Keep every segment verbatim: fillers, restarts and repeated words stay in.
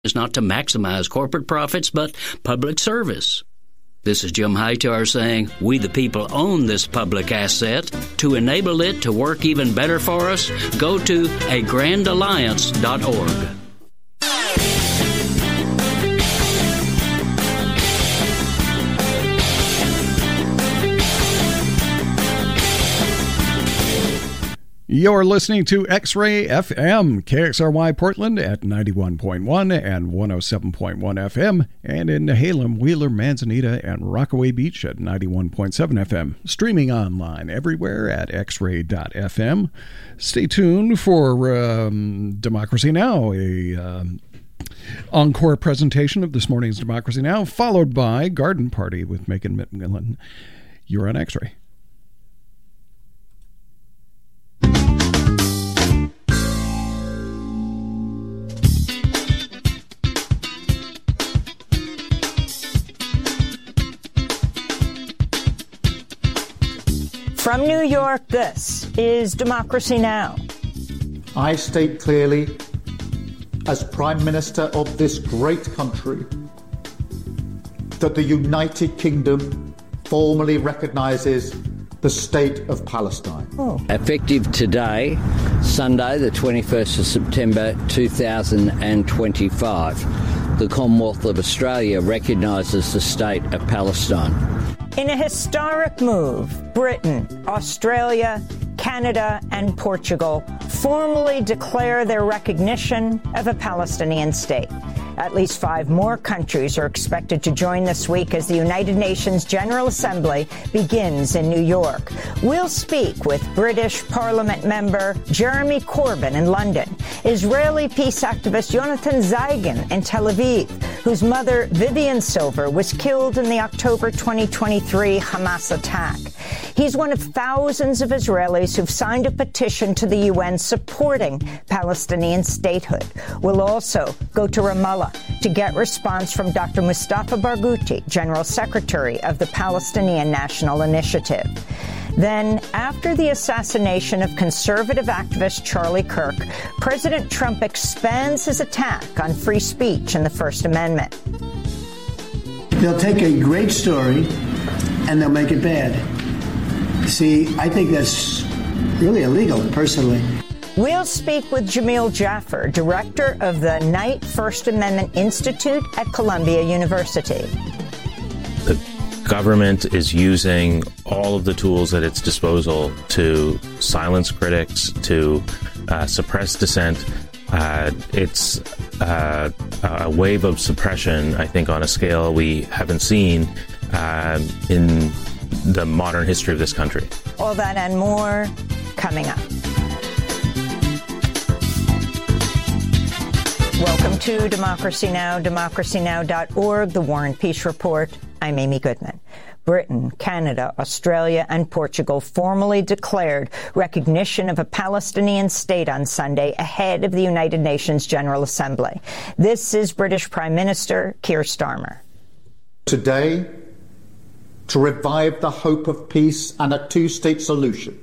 is not to maximize corporate profits, but public service. This is Jim Hightower saying, we the people own this public asset. To enable it to work even better for us, go to a grand alliance dot org. You're listening to X-Ray F M, K X R Y Portland at ninety-one point one and one oh seven point one F M, and in Nehalem, Wheeler, Manzanita, and Rockaway Beach at ninety-one point seven F M. Streaming online everywhere at x ray dot f m. Stay tuned for um, Democracy Now!, a um, encore presentation of this morning's Democracy Now!, followed by Garden Party with Megan McMillan. You're on X-Ray. From New York, this is Democracy Now! I state clearly, as Prime Minister of this great country, that the United Kingdom formally recognises the State of Palestine. Oh. Effective today, Sunday, the twenty-first of September two thousand twenty-five, the Commonwealth of Australia recognises the State of Palestine. In a historic move, Britain, Australia, Canada, and Portugal formally declare their recognition of a Palestinian state. At least five more countries are expected to join this week as the United Nations General Assembly begins in New York. We'll speak with British Parliament member Jeremy Corbyn in London, Israeli peace activist Jonathan Zeigen in Tel Aviv, whose mother, Vivian Silver, was killed in the October twenty twenty-three Hamas attack. He's one of thousands of Israelis who've signed a petition to the U N supporting Palestinian statehood. We'll also go to Ramallah to get response from Doctor Mustafa Barghouti, General Secretary of the Palestinian National Initiative. Then, after the assassination of conservative activist Charlie Kirk, President Trump expands his attack on free speech and the First Amendment. They'll take a great story and they'll make it bad. See, I think that's really illegal, personally. We'll speak with Jamil Jaffer, director of the Knight First Amendment Institute at Columbia University. The government is using all of the tools at its disposal to silence critics, to uh, suppress dissent. Uh, it's uh, a wave of suppression, I think, on a scale we haven't seen uh, in the modern history of this country. All that and more coming up. Welcome to Democracy Now!, democracy now dot org, the War and Peace Report. I'm Amy Goodman. Britain, Canada, Australia, and Portugal formally declared recognition of a Palestinian state on Sunday ahead of the United Nations General Assembly. This is British Prime Minister Keir Starmer. Today, to revive the hope of peace and a two-state solution,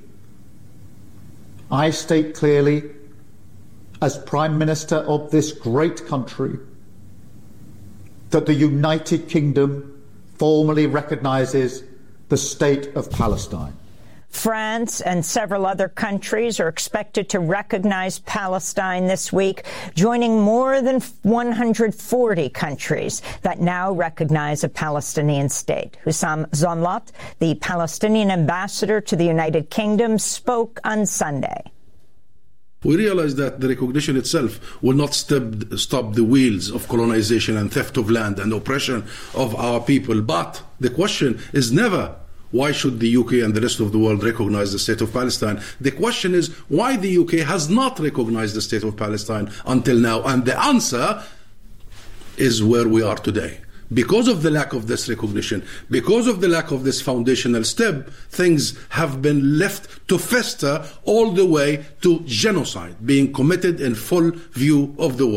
I state clearly, as Prime Minister of this great country, that the United Kingdom formally recognises the State of Palestine. France and several other countries are expected to recognize Palestine this week, joining more than one hundred forty countries that now recognize a Palestinian state. Hussam Zomlot, the Palestinian ambassador to the United Kingdom, spoke on Sunday. We realize that the recognition itself will not stop, stop the wheels of colonization and theft of land and oppression of our people. But the question is never, why should the U K and the rest of the world recognize the State of Palestine? The question is, why the U K has not recognized the State of Palestine until now? And the answer is where we are today. Because of the lack of this recognition, because of the lack of this foundational step, things have been left to fester all the way to genocide being committed in full view of the world.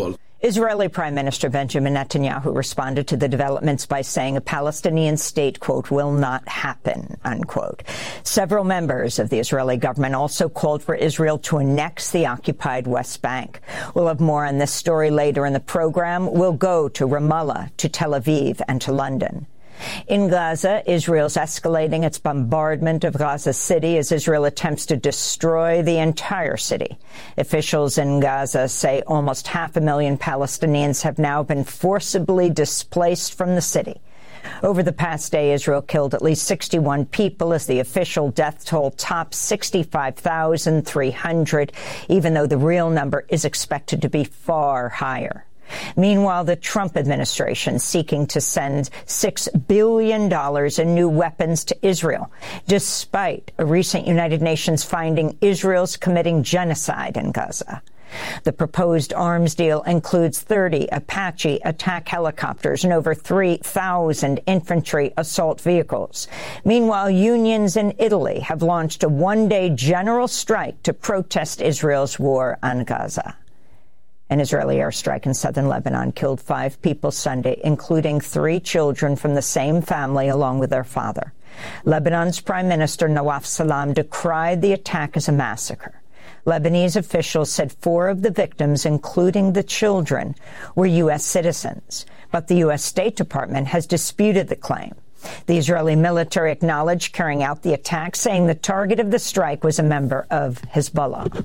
Israeli Prime Minister Benjamin Netanyahu responded to the developments by saying a Palestinian state, quote, will not happen, unquote. Several members of the Israeli government also called for Israel to annex the occupied West Bank. We'll have more on this story later in the program. We'll go to Ramallah, to Tel Aviv, and to London. In Gaza, Israel's escalating its bombardment of Gaza City as Israel attempts to destroy the entire city. Officials in Gaza say almost half a million Palestinians have now been forcibly displaced from the city. Over the past day, Israel killed at least sixty-one people as the official death toll tops sixty-five thousand three hundred, even though the real number is expected to be far higher. Meanwhile, the Trump administration seeking to send six billion dollars in new weapons to Israel, despite a recent United Nations finding Israel's committing genocide in Gaza. The proposed arms deal includes thirty Apache attack helicopters and over three thousand infantry assault vehicles. Meanwhile, unions in Italy have launched a one-day general strike to protest Israel's war on Gaza. An Israeli airstrike in southern Lebanon killed five people Sunday, including three children from the same family along with their father. Lebanon's Prime Minister Nawaf Salam decried the attack as a massacre. Lebanese officials said four of the victims, including the children, were U S citizens, but the U S State Department has disputed the claim. The Israeli military acknowledged carrying out the attack, saying the target of the strike was a member of Hezbollah.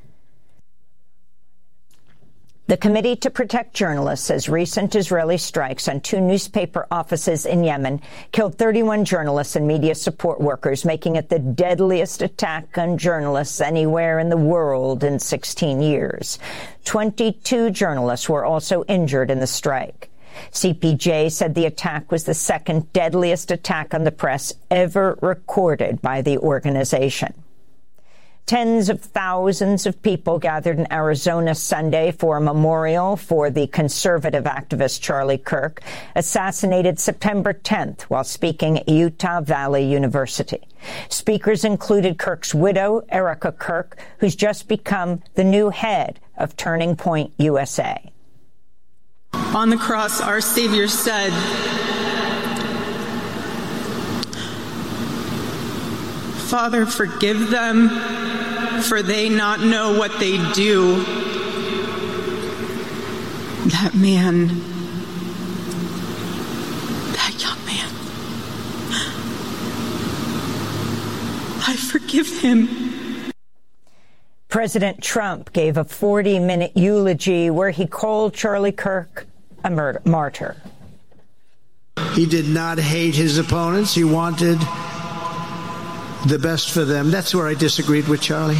The Committee to Protect Journalists says recent Israeli strikes on two newspaper offices in Yemen killed thirty-one journalists and media support workers, making it the deadliest attack on journalists anywhere in the world in sixteen years. twenty-two journalists were also injured in the strike. C P J said the attack was the second deadliest attack on the press ever recorded by the organization. Tens of thousands of people gathered in Arizona Sunday for a memorial for the conservative activist Charlie Kirk, assassinated September tenth while speaking at Utah Valley University. Speakers included Kirk's widow, Erica Kirk, who's just become the new head of Turning Point U S A. On the cross, our Savior said, "Father, forgive them, for they not know what they do." That man, that young man, I forgive him. President Trump gave a forty-minute eulogy where he called Charlie Kirk a murder, martyr. He did not hate his opponents. He wanted the best for them. That's where I disagreed with Charlie.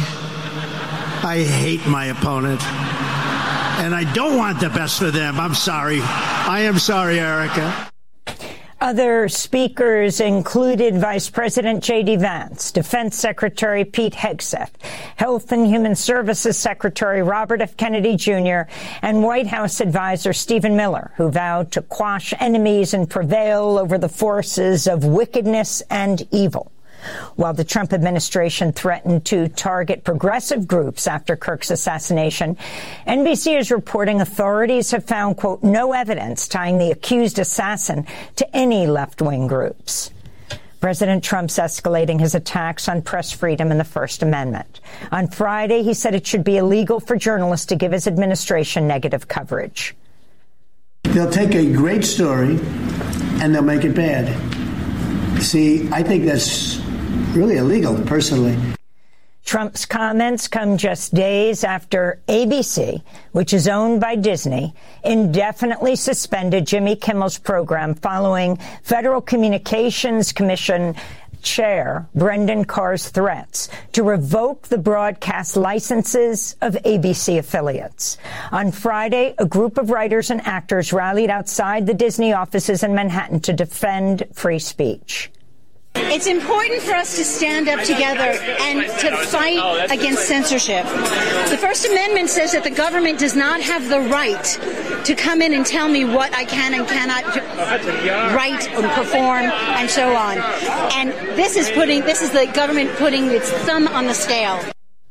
I hate my opponent, and I don't want the best for them. I'm sorry. I am sorry, Erica. Other speakers included Vice President J D Vance, Defense Secretary Pete Hegseth, Health and Human Services Secretary Robert F. Kennedy Junior, and White House advisor Stephen Miller, who vowed to quash enemies and prevail over the forces of wickedness and evil. While the Trump administration threatened to target progressive groups after Kirk's assassination, N B C is reporting authorities have found, quote, no evidence tying the accused assassin to any left-wing groups. President Trump's escalating his attacks on press freedom and the First Amendment. On Friday, he said it should be illegal for journalists to give his administration negative coverage. They'll take a great story and they'll make it bad. See, I think that's really illegal, personally. Trump's comments come just days after A B C, which is owned by Disney, indefinitely suspended Jimmy Kimmel's program following Federal Communications Commission Chair Brendan Carr's threats to revoke the broadcast licenses of A B C affiliates. On Friday, a group of writers and actors rallied outside the Disney offices in Manhattan to defend free speech. It's important for us to stand up together and to fight against censorship. The First Amendment says that the government does not have the right to come in and tell me what I can and cannot write and perform and so on. And this is putting, this is the government putting its thumb on the scale.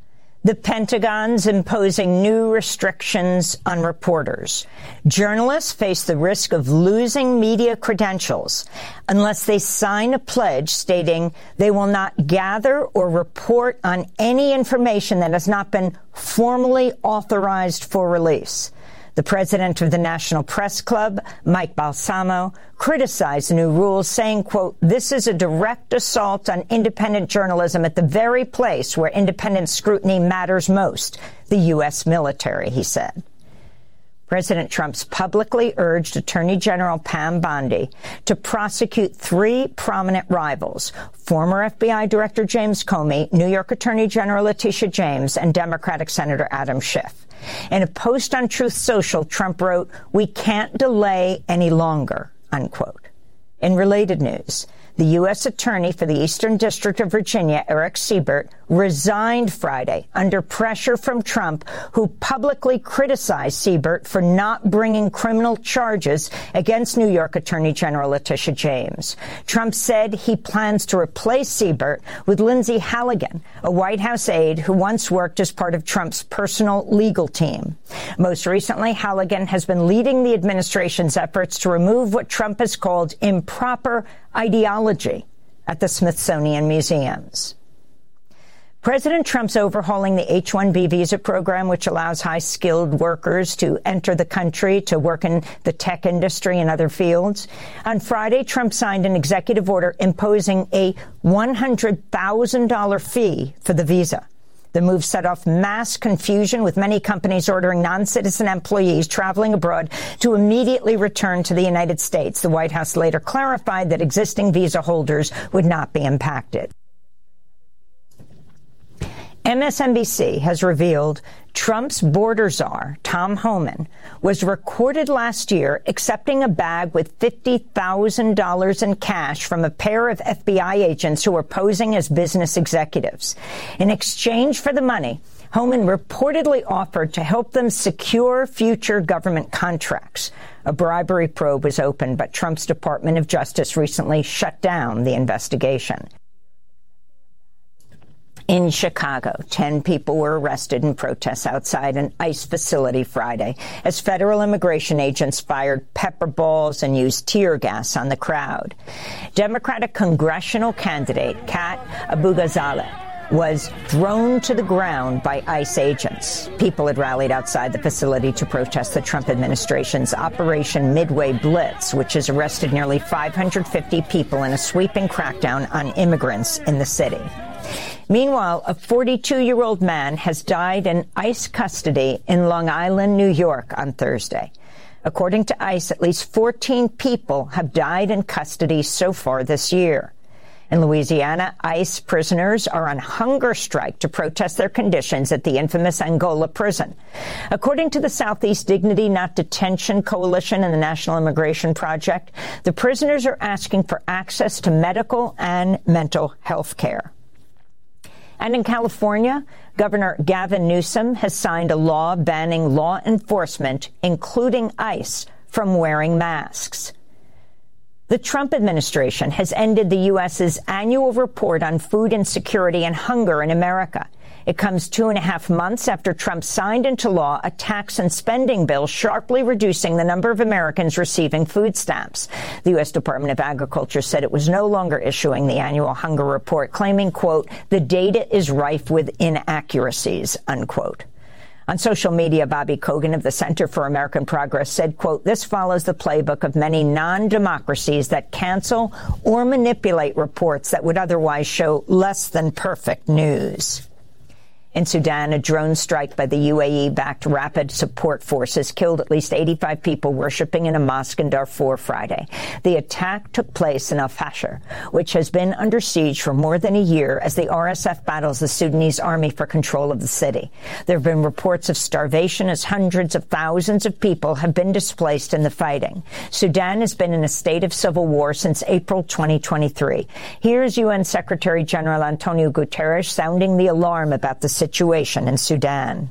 The Pentagon's imposing new restrictions on reporters. Journalists face the risk of losing media credentials unless they sign a pledge stating they will not gather or report on any information that has not been formally authorized for release. The president of the National Press Club, Mike Balsamo, criticized the new rules, saying, quote, "This is a direct assault on independent journalism at the very place where independent scrutiny matters most, the U S military," he said. President Trump's publicly urged Attorney General Pam Bondi to prosecute three prominent rivals, former F B I Director James Comey, New York Attorney General Letitia James, and Democratic Senator Adam Schiff. In a post on Truth Social, Trump wrote, "We can't delay any longer," unquote. In related news, the U S Attorney for the Eastern District of Virginia, Eric Siebert, resigned Friday under pressure from Trump, who publicly criticized Siebert for not bringing criminal charges against New York Attorney General Letitia James. Trump said he plans to replace Siebert with Lindsay Halligan, a White House aide who once worked as part of Trump's personal legal team. Most recently, Halligan has been leading the administration's efforts to remove what Trump has called improper ideology at the Smithsonian Museums. President Trump's overhauling the H one B visa program, which allows high-skilled workers to enter the country to work in the tech industry and other fields. On Friday, Trump signed an executive order imposing a one hundred thousand dollars fee for the visa. The move set off mass confusion, with many companies ordering non-citizen employees traveling abroad to immediately return to the United States. The White House later clarified that existing visa holders would not be impacted. M S N B C has revealed Trump's border czar, Tom Homan, was recorded last year accepting a bag with fifty thousand dollars in cash from a pair of F B I agents who were posing as business executives. In exchange for the money, Homan reportedly offered to help them secure future government contracts. A bribery probe was opened, but Trump's Department of Justice recently shut down the investigation. In Chicago, ten people were arrested in protests outside an ICE facility Friday as federal immigration agents fired pepper balls and used tear gas on the crowd. Democratic congressional candidate Kat Abou-Ghazaleh was thrown to the ground by ICE agents. People had rallied outside the facility to protest the Trump administration's Operation Midway Blitz, which has arrested nearly five hundred fifty people in a sweeping crackdown on immigrants in the city. Meanwhile, a forty-two-year-old man has died in ICE custody in Long Island, New York, on Thursday. According to ICE, at least fourteen people have died in custody so far this year. In Louisiana, ICE prisoners are on hunger strike to protest their conditions at the infamous Angola prison. According to the Southeast Dignity Not Detention Coalition and the National Immigration Project, the prisoners are asking for access to medical and mental health care. And in California, Governor Gavin Newsom has signed a law banning law enforcement, including ICE, from wearing masks. The Trump administration has ended the U S's annual report on food insecurity and hunger in America. It comes two and a half months after Trump signed into law a tax and spending bill sharply reducing the number of Americans receiving food stamps. The U S Department of Agriculture said it was no longer issuing the annual hunger report, claiming, quote, the data is rife with inaccuracies, unquote. On social media, Bobby Kogan of the Center for American Progress said, quote, this follows the playbook of many non-democracies that cancel or manipulate reports that would otherwise show less than perfect news. In Sudan, a drone strike by the U A E-backed Rapid Support Forces killed at least eighty-five people worshiping in a mosque in Darfur Friday. The attack took place in Al-Fasher, which has been under siege for more than a year as the R S F battles the Sudanese army for control of the city. There have been reports of starvation as hundreds of thousands of people have been displaced in the fighting. Sudan has been in a state of civil war since April twenty twenty-three. Here's U N Secretary General Antonio Guterres sounding the alarm about the situation in Sudan.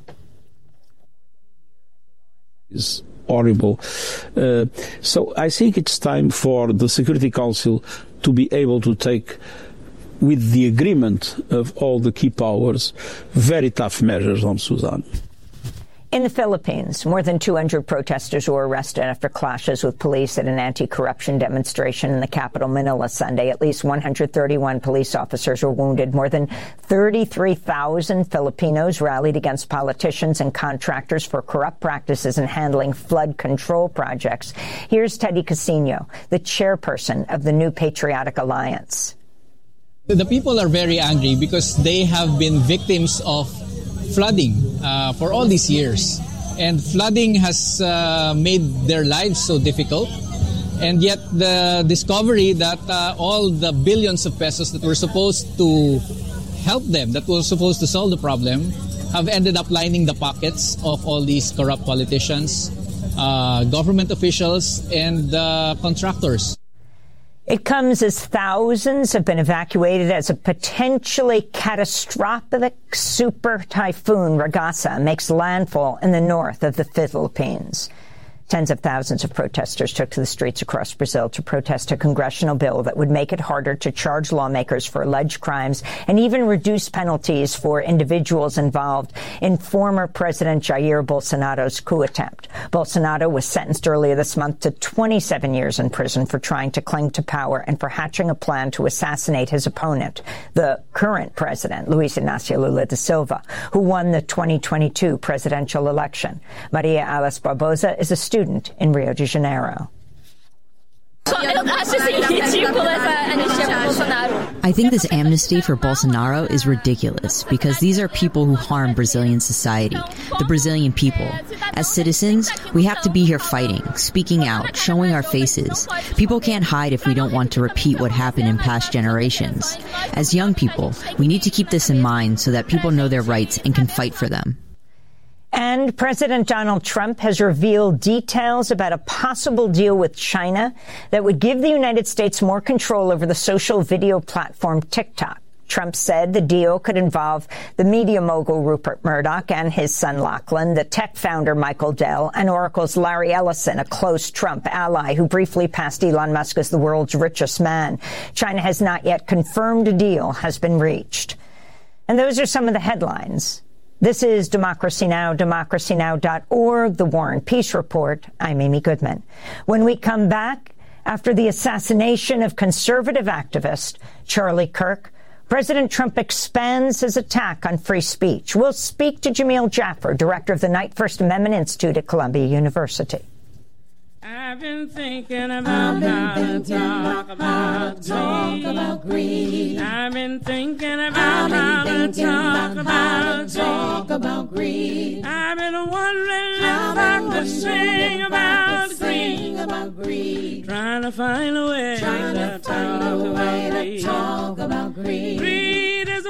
It's horrible. Uh, so I think it's time for the Security Council to be able to take with the agreement of all the key powers, very tough measures on Sudan. In the Philippines, more than two hundred protesters were arrested after clashes with police at an anti-corruption demonstration in the capital, Manila, Sunday. At least one hundred thirty-one police officers were wounded. More than thirty-three thousand Filipinos rallied against politicians and contractors for corrupt practices in handling flood control projects. Here's Teddy Casino, the chairperson of the New Patriotic Alliance. The people are very angry because they have been victims of flooding uh, for all these years, and flooding has uh, made their lives so difficult, and yet the discovery that uh, all the billions of pesos that were supposed to help them, that were supposed to solve the problem, have ended up lining the pockets of all these corrupt politicians, uh, government officials, and uh, contractors. It comes as thousands have been evacuated as a potentially catastrophic super typhoon, Ragasa, makes landfall in the north of the Philippines. Tens of thousands of protesters took to the streets across Brazil to protest a congressional bill that would make it harder to charge lawmakers for alleged crimes and even reduce penalties for individuals involved in former President Jair Bolsonaro's coup attempt. Bolsonaro was sentenced earlier this month to twenty-seven years in prison for trying to cling to power and for hatching a plan to assassinate his opponent, the current president, Luiz Inácio Lula da Silva, who won the twenty twenty-two presidential election. Maria Alice Barbosa is a student in Rio de Janeiro. I think this amnesty for Bolsonaro is ridiculous because these are people who harm Brazilian society, the Brazilian people. As citizens, we have to be here fighting, speaking out, showing our faces. People can't hide if we don't want to repeat what happened in past generations. As young people, we need to keep this in mind so that people know their rights and can fight for them. And President Donald Trump has revealed details about a possible deal with China that would give the United States more control over the social video platform TikTok. Trump said the deal could involve the media mogul Rupert Murdoch and his son Lachlan, the tech founder Michael Dell, and Oracle's Larry Ellison, a close Trump ally who briefly passed Elon Musk as the world's richest man. China has not yet confirmed a deal has been reached. And those are some of the headlines. This is Democracy Now!, democracy now dot org, The War and Peace Report. I'm Amy Goodman. When we come back, after the assassination of conservative activist Charlie Kirk, President Trump expands his attack on free speech. We'll speak to Jamil Jaffer, director of the Knight First Amendment Institute at Columbia University. I've been thinking about how to talk about talk about greed. I've been thinking about how to talk about talk about greed. I've been wondering if I could sing about greed, about greed. Trying to find a way to talk about greed. Greed is a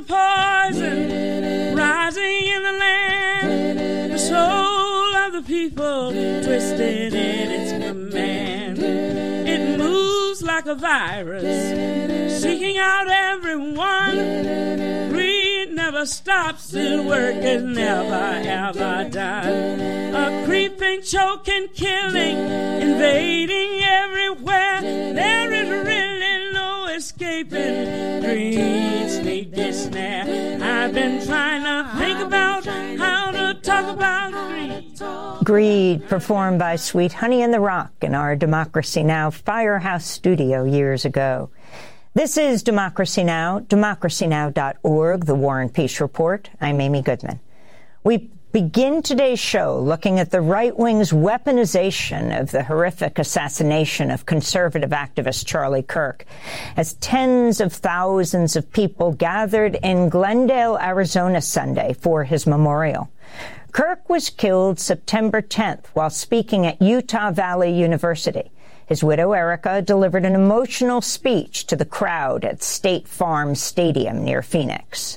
poison rising in the land. The soul of the people twisted in its command. It moves like a virus, seeking out everyone. Greed never stops, its work is never ever done. A creeping, choking, killing, invading everywhere. There is really no escaping greed's sneaky snare. I've been trying to think about how to talk about greed. Greed, performed by Sweet Honey in the Rock in our Democracy Now! Firehouse studio years ago. This is Democracy Now!, democracy now dot org, The War and Peace Report. I'm Amy Goodman. We begin today's show looking at the right-wing's weaponization of the horrific assassination of conservative activist Charlie Kirk, as tens of thousands of people gathered in Glendale, Arizona Sunday for his memorial. Kirk was killed September tenth while speaking at Utah Valley University. His widow, Erica, delivered an emotional speech to the crowd at State Farm Stadium near Phoenix.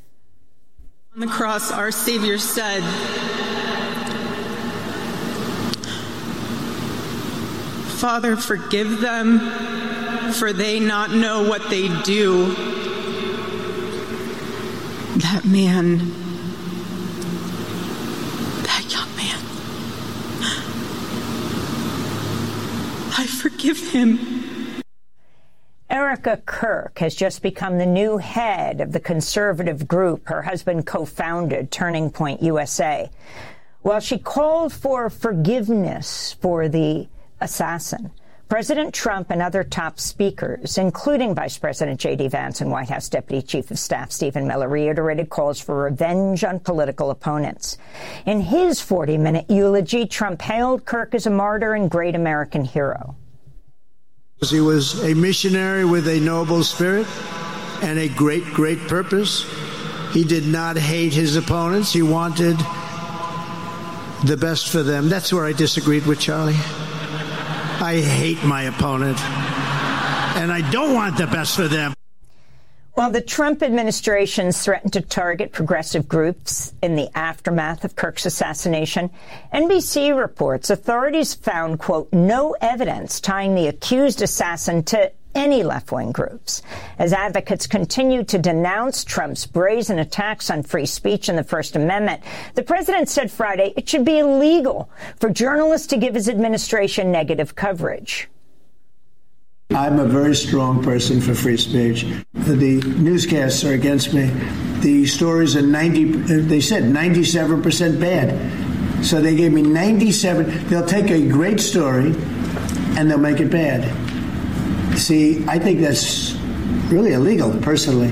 On the cross, our Savior said, "Father, forgive them, for they not know what they do." That man, that young man, I forgive him. America Kirk has just become the new head of the conservative group her husband co-founded, Turning Point U S A. While she called for forgiveness for the assassin, President Trump and other top speakers, including Vice President J D Vance and White House Deputy Chief of Staff Stephen Miller, reiterated calls for revenge on political opponents. In his forty-minute eulogy, Trump hailed Kirk as a martyr and great American hero. He was a missionary with a noble spirit and a great, great purpose. He did not hate his opponents. He wanted the best for them. That's where I disagreed with Charlie. I hate my opponent, and I don't want the best for them. While the Trump administration's threatened to target progressive groups in the aftermath of Kirk's assassination, N B C reports authorities found, quote, no evidence tying the accused assassin to any left-wing groups. As advocates continue to denounce Trump's brazen attacks on free speech and the First Amendment, the president said Friday it should be illegal for journalists to give his administration negative coverage. I'm a very strong person for free speech. The newscasts are against me. The stories are ninety, they said ninety-seven percent bad. So they gave me ninety-seven. They'll take a great story and they'll make it bad. See, I think that's really illegal, personally.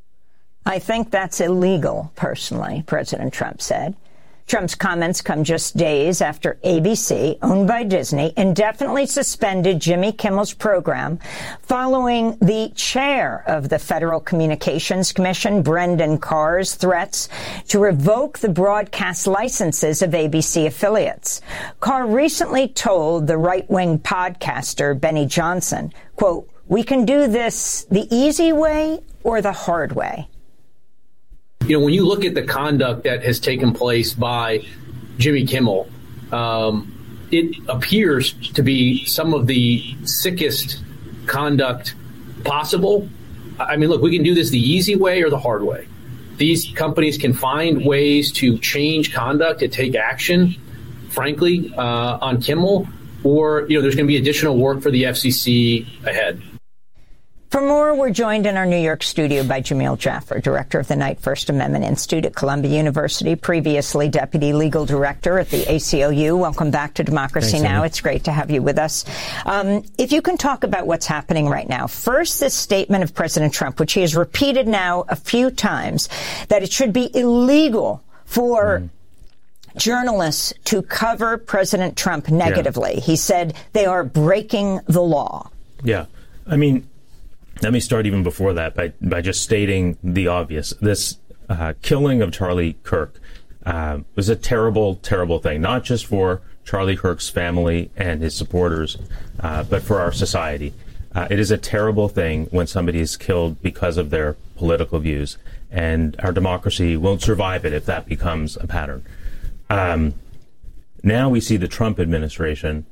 I think that's illegal, personally, President Trump said. Trump's comments come just days after A B C, owned by Disney, indefinitely suspended Jimmy Kimmel's program following the chair of the Federal Communications Commission, Brendan Carr's threats to revoke the broadcast licenses of A B C affiliates. Carr recently told the right-wing podcaster Benny Johnson, quote, "We can do this the easy way or the hard way." You know, when you look at the conduct that has taken place by Jimmy Kimmel, um, it appears to be some of the sickest conduct possible. I mean, look, we can do this the easy way or the hard way. These companies can find ways to change conduct, to take action, frankly, uh, on Kimmel, or, you know, there's going to be additional work for the F C C ahead. For more, we're joined in our New York studio by Jamil Jaffer, director of the Knight First Amendment Institute at Columbia University, previously deputy legal director at the A C L U. Welcome back to Democracy Thanks, Now! Amy. It's great to have you with us. Um, if you can talk about what's happening right now. First, this statement of President Trump, which he has repeated now a few times, that it should be illegal for mm. journalists to cover President Trump negatively. Yeah. He said they are breaking the law. Yeah. I mean, let me start even before that by, by just stating the obvious. This uh, killing of Charlie Kirk uh, was a terrible, terrible thing, not just for Charlie Kirk's family and his supporters, uh, but for our society. Uh, it is a terrible thing when somebody is killed because of their political views, and our democracy won't survive it if that becomes a pattern. Um, now we see the Trump administration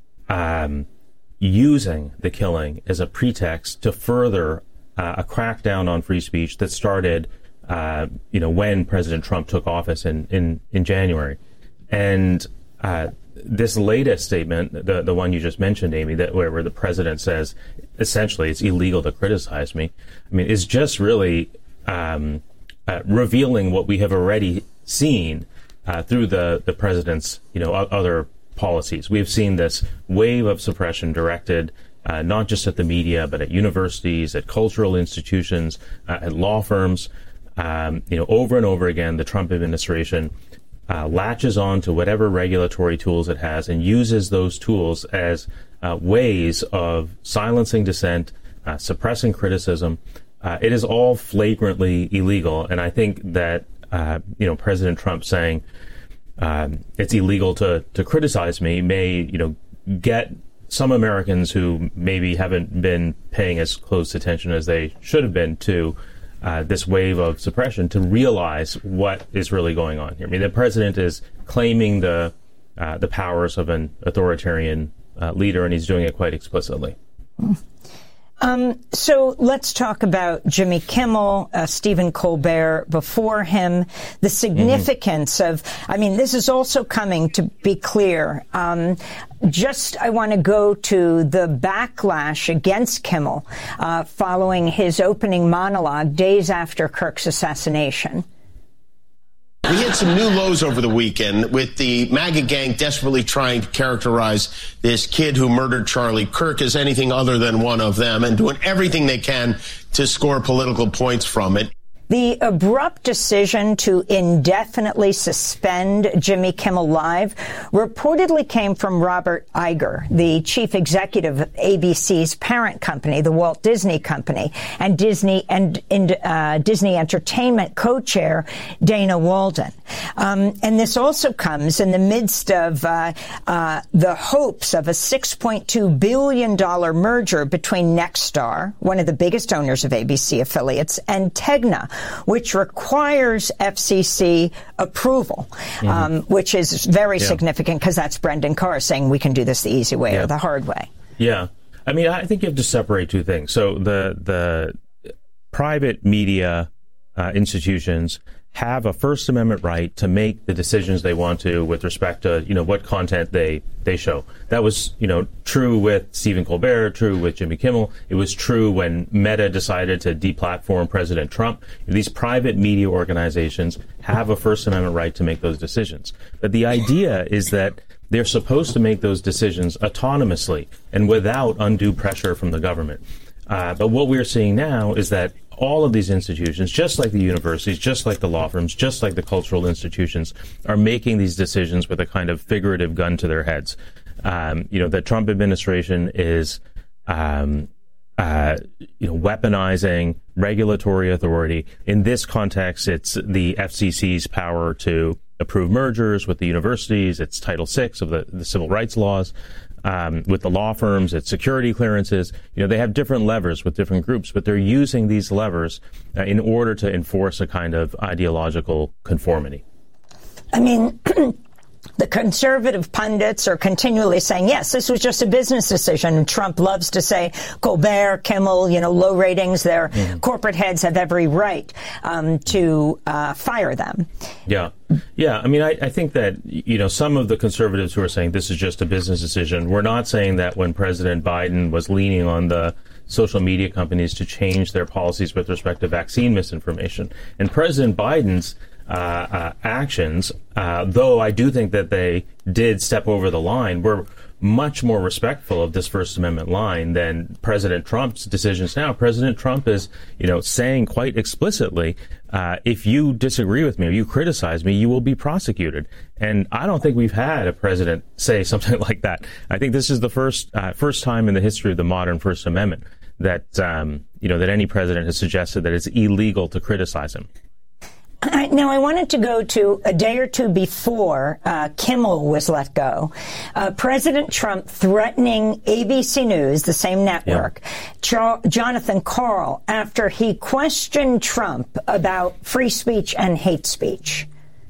um, using the killing as a pretext to further uh, a crackdown on free speech that started, uh, you know, when President Trump took office in, in, in January. And uh, this latest statement, the the one you just mentioned, Amy, that where, where the president says essentially it's illegal to criticize me, I mean, is just really um, uh, revealing what we have already seen uh, through the, the president's, you know, other policies. We have seen this wave of suppression directed uh, not just at the media, but at universities, at cultural institutions, uh, at law firms. Um, you know, over and over again, the Trump administration uh, latches on to whatever regulatory tools it has and uses those tools as uh, ways of silencing dissent, uh, suppressing criticism. Uh, it is all flagrantly illegal, and I think that uh, you know, President Trump saying Um, it's illegal to, to criticize me may, you know, get some Americans who maybe haven't been paying as close attention as they should have been to uh, this wave of suppression to realize what is really going on here. I mean, the president is claiming the uh, the powers of an authoritarian uh, leader, and he's doing it quite explicitly. Um, so let's talk about Jimmy Kimmel, uh, Stephen Colbert before him, the significance mm-hmm. of, I mean, this is also coming, to be clear. Um, just, I want to go to the backlash against Kimmel uh, following his opening monologue days after Kirk's assassination. We hit some new lows over the weekend with the MAGA gang desperately trying to characterize this kid who murdered Charlie Kirk as anything other than one of them and doing everything they can to score political points from it. The abrupt decision to indefinitely suspend Jimmy Kimmel Live reportedly came from Robert Iger, the chief executive of A B C's parent company, the Walt Disney Company, and Disney and uh, Disney Entertainment co-chair Dana Walden. Um, and this also comes in the midst of uh, uh, the hopes of a six point two billion dollars merger between Nexstar, one of the biggest owners of A B C affiliates, and Tegna, which requires F C C approval, mm-hmm. um, which is very yeah. significant because that's Brendan Carr saying we can do this the easy way yeah. or the hard way. Yeah. I mean, I think you have to separate two things. So the the private media uh, institutions have a First Amendment right to make the decisions they want to with respect to, you know, what content they, they show. That was, you know, true with Stephen Colbert, true with Jimmy Kimmel. It was true when Meta decided to deplatform President Trump. These private media organizations have a First Amendment right to make those decisions. But the idea is that they're supposed to make those decisions autonomously and without undue pressure from the government. Uh, but what we're seeing now is that all of these institutions, just like the universities, just like the law firms, just like the cultural institutions, are making these decisions with a kind of figurative gun to their heads. Um, you know, the Trump administration is, um, uh, you know, weaponizing regulatory authority. In this context, it's the F C C's power to approve mergers with the universities. It's Title six of the, the civil rights laws. Um, with the law firms, it's security clearances. You know, they have different levers with different groups, but they're using these levers uh, in order to enforce a kind of ideological conformity. I mean, the conservative pundits are continually saying, yes, this was just a business decision. Trump loves to say Colbert, Kimmel, you know, low ratings. Their mm-hmm. corporate heads have every right um, to uh, fire them. Yeah. Yeah, I mean, I, I think that, you know, some of the conservatives who are saying this is just a business decision, we're not saying that when President Biden was leaning on the social media companies to change their policies with respect to vaccine misinformation. And President Biden's uh, uh, actions, uh, though I do think that they did step over the line, were much more respectful of this First Amendment line than President Trump's decisions now. President Trump is, you know, saying quite explicitly, uh, if you disagree with me or you criticize me, you will be prosecuted. And I don't think we've had a president say something like that. I think this is the first uh, first time in the history of the modern First Amendment that, um, you know, that any president has suggested that it's illegal to criticize him. Now, I wanted to go to a day or two before uh, Kimmel was let go. Uh, President Trump threatening A B C News, the same network, yeah. Char- Jonathan Karl, after he questioned Trump about free speech and hate speech.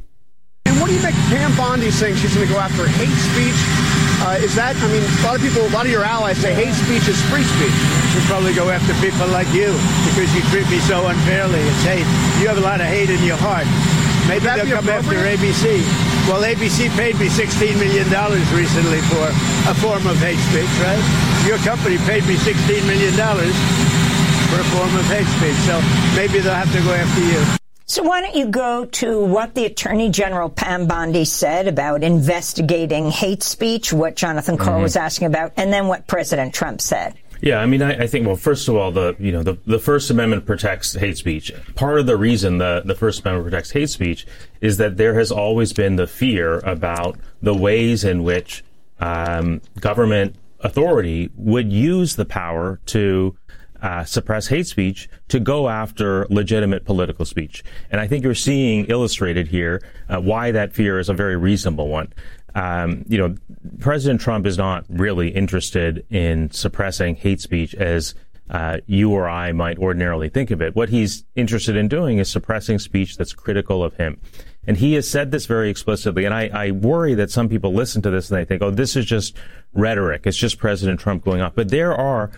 And what do you make of Pam Bondi saying she's going to go after hate speech? Uh, is that, I mean, a lot of people, a lot of your allies say hate speech is free speech. She'll probably go after people like you because you treat me so unfairly. It's hate. You have a lot of hate in your heart. Maybe they'll come after A B C. Well, A B C paid me sixteen million dollars recently for a form of hate speech, right? Your company paid me sixteen million dollars for a form of hate speech. So maybe they'll have to go after you. So why don't you go to what the Attorney General Pam Bondi said about investigating hate speech, what Jonathan Karl mm-hmm. was asking about, and then what President Trump said. Yeah, I mean, I, I think, well, first of all, the you know the, the First Amendment protects hate speech. Part of the reason the, the First Amendment protects hate speech is that there has always been the fear about the ways in which um, government authority would use the power to Uh, suppress hate speech to go after legitimate political speech. And I think you're seeing illustrated here uh, why that fear is a very reasonable one. Um, you know, President Trump is not really interested in suppressing hate speech as uh, you or I might ordinarily think of it. What he's interested in doing is suppressing speech that's critical of him. And he has said this very explicitly. And I, I worry that some people listen to this and they think, oh, this is just rhetoric. It's just President Trump going off. But there are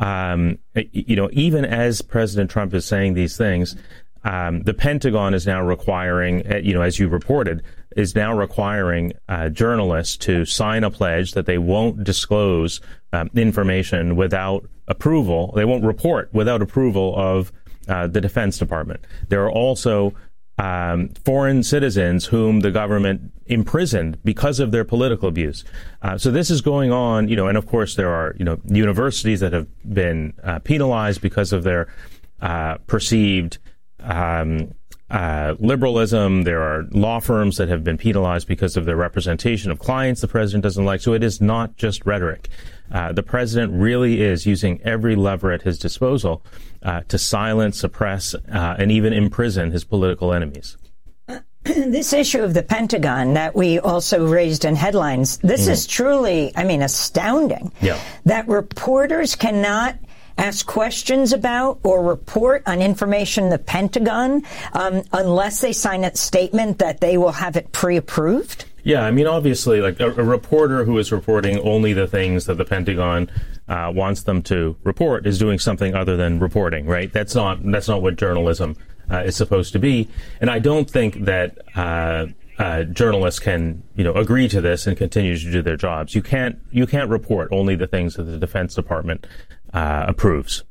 um, you know, even as President Trump is saying these things, um, the Pentagon is now requiring, you know, as you reported, is now requiring uh, journalists to sign a pledge that they won't disclose um, information without approval. They won't report without approval of uh, the Defense Department. There are also um, foreign citizens whom the government imprisoned because of their political views. Uh, so this is going on, you know, and of course there are, you know, universities that have been uh, penalized because of their uh, perceived um, uh, liberalism. There are law firms that have been penalized because of their representation of clients the president doesn't like. So it is not just rhetoric. Uh, the president really is using every lever at his disposal uh, to silence, suppress, uh, and even imprison his political enemies. This issue of the Pentagon that we also raised in headlines, this mm. is truly, I mean, astounding. Yeah. That reporters cannot ask questions about or report on information in the Pentagon um, unless they sign a statement that they will have it pre-approved? Yeah, I mean, obviously, like a, a reporter who is reporting only the things that the Pentagon uh, wants them to report is doing something other than reporting, right? That's not that's not what journalism uh, is supposed to be. And I don't think that uh, uh, journalists can, you know, agree to this and continue to do their jobs. You can't you can't report only the things that the Defense Department uh, approves.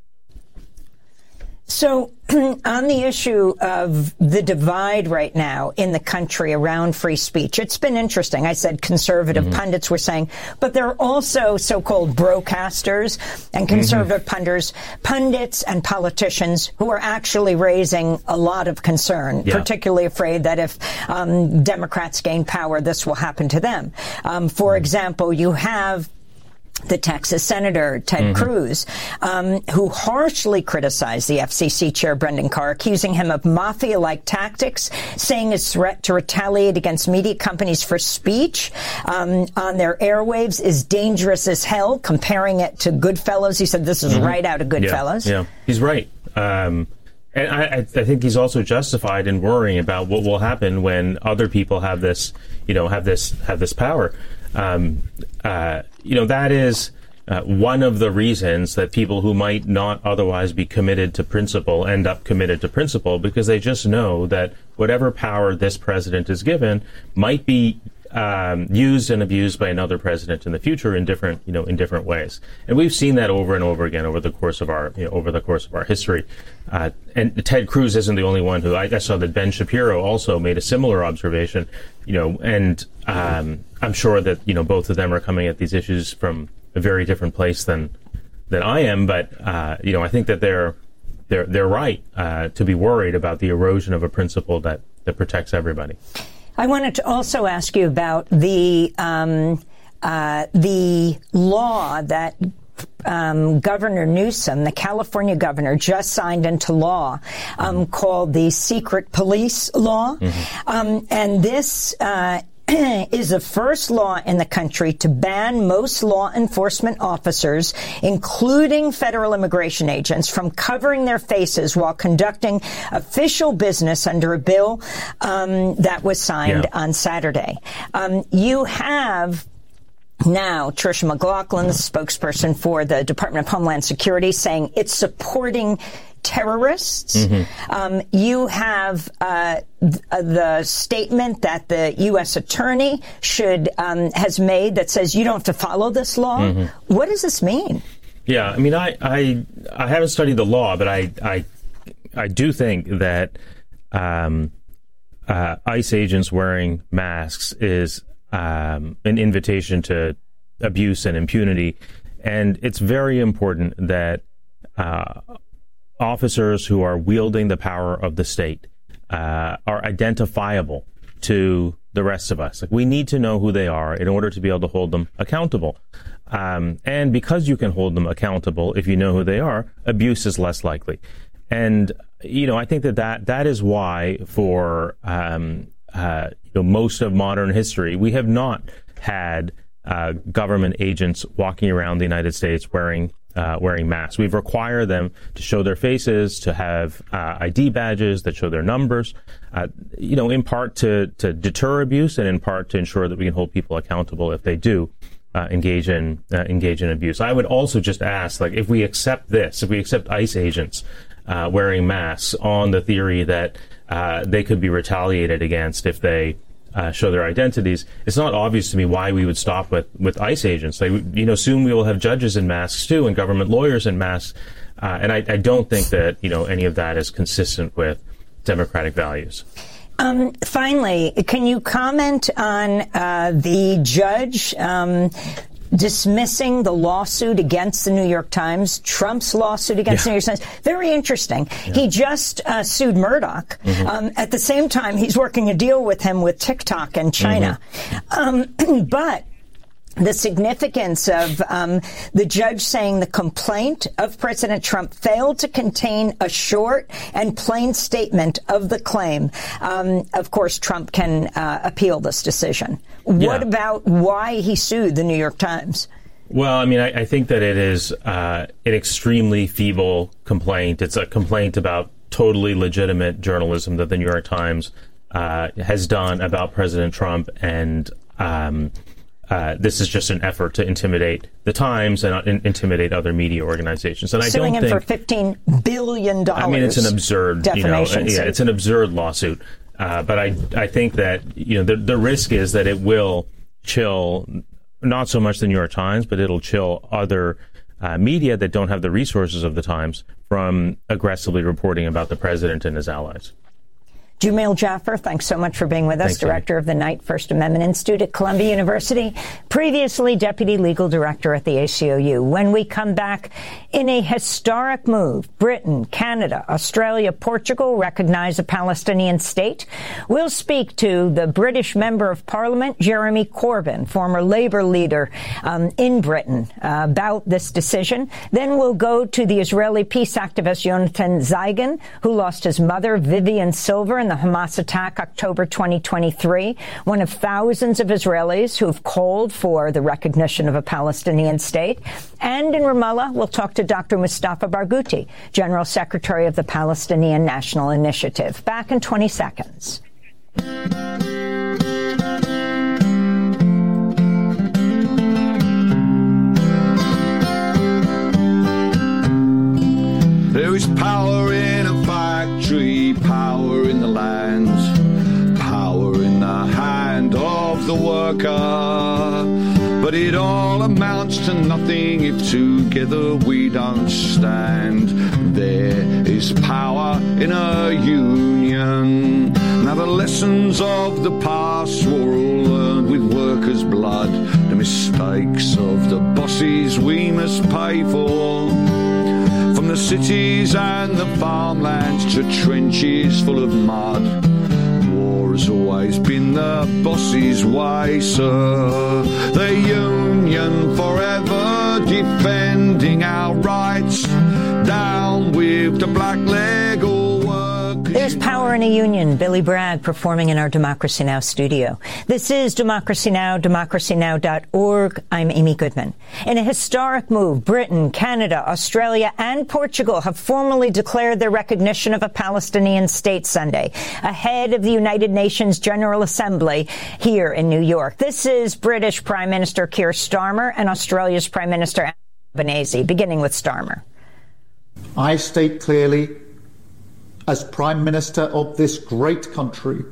So on the issue of the divide right now in the country around free speech, it's been interesting. I said conservative mm-hmm. pundits were saying, but there are also so-called broadcasters and conservative mm-hmm. pundits, pundits and politicians who are actually raising a lot of concern, yeah. particularly afraid that if um, Democrats gain power, this will happen to them. Um, for mm-hmm. example, you have the Texas Senator, Ted mm-hmm. Cruz, um, who harshly criticized the F C C chair, Brendan Carr, accusing him of mafia-like tactics, saying his threat to retaliate against media companies for speech um, on their airwaves is dangerous as hell, comparing it to Goodfellas. He said this is mm-hmm. right out of Goodfellas. Yeah, yeah. He's right. Um, and I, I think he's also justified in worrying about what will happen when other people have this, you know, have this, have this power. Um, uh, you know, that is uh, one of the reasons that people who might not otherwise be committed to principle end up committed to principle, because they just know that whatever power this president is given might be um, used and abused by another president in the future in different, you know, in different ways. And we've seen that over and over again over the course of our, you know, over the course of our history. Uh, and Ted Cruz isn't the only one who, I, I saw that Ben Shapiro also made a similar observation, you know, and um, I'm sure that, you know, both of them are coming at these issues from a very different place than than I am. But, uh, you know, I think that they're they're they're right uh, to be worried about the erosion of a principle that, that protects everybody. I wanted to also ask you about the um, uh, the law that um, Governor Newsom, the California governor, just signed into law um, called the Secret Police Law. Mm-hmm. Um, and this uh, is the first law in the country to ban most law enforcement officers, including federal immigration agents, from covering their faces while conducting official business under a bill um, that was signed yeah. on Saturday. Um, you have now Tricia McLaughlin, the spokesperson for the Department of Homeland Security, saying it's supporting terrorists. Mm-hmm. Um, you have uh, th- the statement that the U S attorney should um, has made that says you don't have to follow this law. Mm-hmm. What does this mean? Yeah, I mean, I, I I haven't studied the law, but I I I do think that um, uh, ICE agents wearing masks is um, an invitation to abuse and impunity, and it's very important that Uh, officers who are wielding the power of the state uh, are identifiable to the rest of us. Like, we need to know who they are in order to be able to hold them accountable. Um, and because you can hold them accountable if you know who they are, abuse is less likely. And, you know, I think that that, that is why for um, uh, you know, most of modern history, we have not had uh, government agents walking around the United States wearing Uh, wearing masks. We've required them to show their faces, to have uh, I D badges that show their numbers, uh, you know, in part to, to deter abuse and in part to ensure that we can hold people accountable if they do uh, engage in uh, engage in abuse. I would also just ask, like, if we accept this, if we accept ICE agents uh, wearing masks on the theory that uh, they could be retaliated against if they uh, show their identities, it's not obvious to me why we would stop with, with ICE agents. They, you know, soon we will have judges in masks too, and government lawyers in masks, uh, and I, I don't think that, you know, any of that is consistent with democratic values. Um, finally, can you comment on uh, the judge um, dismissing the lawsuit against the New York Times, Trump's lawsuit against yeah. the New York Times? Very interesting. Yeah. He just uh, sued Murdoch. Mm-hmm. Um, at the same time, he's working a deal with him with TikTok and China. Mm-hmm. Um, but the significance of um, the judge saying the complaint of President Trump failed to contain a short and plain statement of the claim. Um, of course, Trump can uh, appeal this decision. Yeah. What about why he sued the New York Times? Well, I mean, I, I think that it is uh, an extremely feeble complaint. It's a complaint about totally legitimate journalism that the New York Times uh, has done about President Trump, and um Uh, this is just an effort to intimidate the Times and uh, in, intimidate other media organizations. And I Suing don't him think, for fifteen billion dollars. I mean, it's an absurd, you know, defamation yeah, suit. it's an absurd lawsuit. Uh, but I, I think that, you know, the, the risk is that it will chill not so much the New York Times, but it'll chill other uh, media that don't have the resources of the Times from aggressively reporting about the president and his allies. Jumail Jaffer, thanks so much for being with us, Thanks, Director Amy. of the Knight First Amendment Institute at Columbia University, previously Deputy Legal Director at the A C O U. When we come back, in a historic move, Britain, Canada, Australia, Portugal recognize a Palestinian state. We'll speak to the British Member of Parliament, Jeremy Corbyn, former Labour leader um, in Britain, uh, about this decision. Then we'll go to the Israeli peace activist Jonathan Zeigen, who lost his mother, Vivian Silver, in the Hamas attack October twenty twenty-three, one of thousands of Israelis who've called for the recognition of a Palestinian state. And in Ramallah, we'll talk to Doctor Mustafa Barghouti, General Secretary of the Palestinian National Initiative. Back in twenty seconds. There is power in a factory, power in the land, power in the hand of the worker. But it all amounts to nothing if together we don't stand. There is power in a union. Now the lessons of the past were all learned with workers' blood. The mistakes of the bosses we must pay for. From the cities and the farmlands to trenches full of mud. War has always been the boss's way, sir. The union forever defending our rights. Down with the black leg or work. There's power in a union. Billy Bragg performing in our Democracy Now! Studio. This is Democracy Now!, democracy now dot org. I'm Amy Goodman. In a historic move, Britain, Canada, Australia, and Portugal have formally declared their recognition of a Palestinian state Sunday, ahead of the United Nations General Assembly here in New York. This is British Prime Minister Keir Starmer and Australia's Prime Minister Albanese, beginning with Starmer. I state clearly, as Prime Minister of this great country,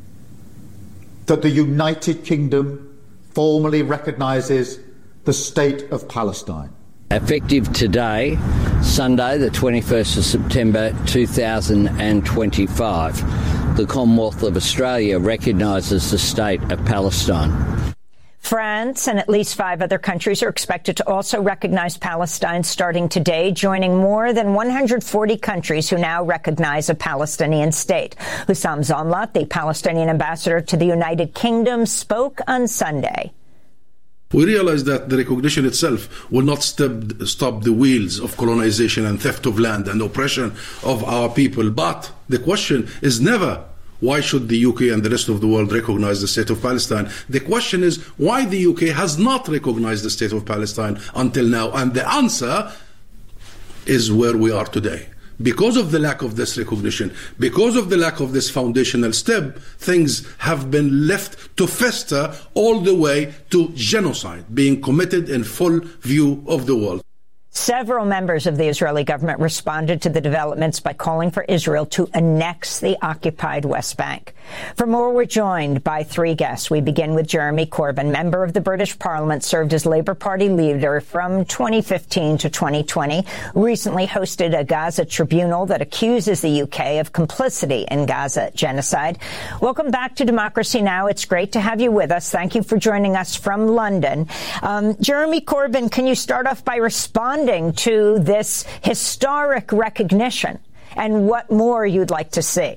that the United Kingdom formally recognises the State of Palestine. Effective today, Sunday, the twenty-first of September two thousand twenty-five, the Commonwealth of Australia recognises the State of Palestine. France and at least five other countries are expected to also recognize Palestine starting today, joining more than one hundred forty countries who now recognize a Palestinian state. Hussam Zomlot, the Palestinian ambassador to the United Kingdom, spoke on Sunday. We realize that the recognition itself will not stop, stop the wheels of colonization and theft of land and oppression of our people. But the question is never, why should the U K and the rest of the world recognize the State of Palestine? The question is why the U K has not recognized the State of Palestine until now. And the answer is where we are today. because of the lack of this recognition, because of the lack of this foundational step, things have been left to fester all the way to genocide being committed in full view of the world. Several members of the Israeli government responded to the developments by calling for Israel to annex the occupied West Bank. For more, we're joined by three guests. We begin with Jeremy Corbyn, member of the British Parliament, served as Labour Party leader from twenty fifteen to twenty twenty, recently hosted a Gaza tribunal that accuses the U K of complicity in Gaza genocide. Welcome back to Democracy Now! It's great to have you with us. Thank you for joining us from London. Um, Jeremy Corbyn, can you start off by responding to this historic recognition and what more you'd like to see?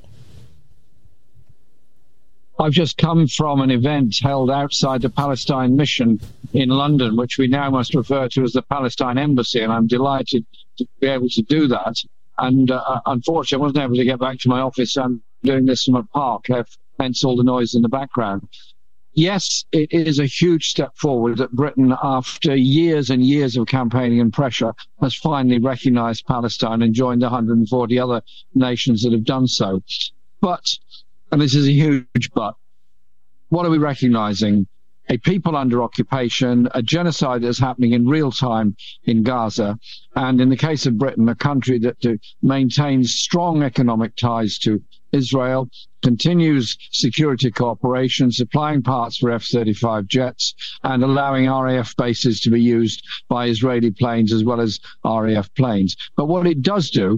I've just come from an event held outside the Palestine Mission in London, which we now must refer to as the Palestine Embassy, and I'm delighted to be able to do that. And uh, unfortunately, I wasn't able to get back to my office. I'm doing this from a park, hence all the noise in the background. Yes, it is a huge step forward that Britain, after years and years of campaigning and pressure, has finally recognized Palestine and joined the one hundred forty other nations that have done so. But, and this is a huge but, what are we recognizing? A people under occupation, a genocide that's happening in real time in Gaza, and in the case of Britain, a country that uh, maintains strong economic ties to Israel, continues security cooperation, supplying parts for F thirty-five jets, and allowing R A F bases to be used by Israeli planes as well as R A F planes. But what it does do